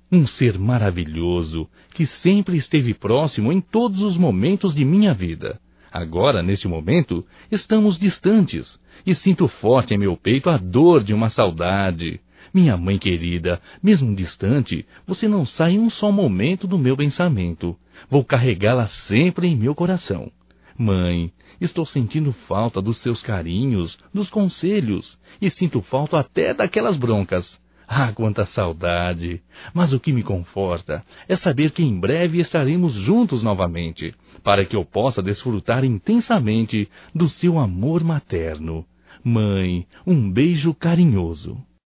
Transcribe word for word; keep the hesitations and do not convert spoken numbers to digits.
Um ser maravilhoso, que sempre esteve próximo em todos os momentos de minha vida. Agora, neste momento, estamos distantes, e sinto forte em meu peito a dor de uma saudade. Minha mãe querida, mesmo distante, você não sai um só momento do meu pensamento. Vou carregá-la sempre em meu coração. Mãe, estou sentindo falta dos seus carinhos, dos conselhos, e sinto falta até daquelas broncas. Ah, quanta saudade! Mas o que me conforta é saber que em breve estaremos juntos novamente, para que eu possa desfrutar intensamente do seu amor materno. Mãe, um beijo carinhoso.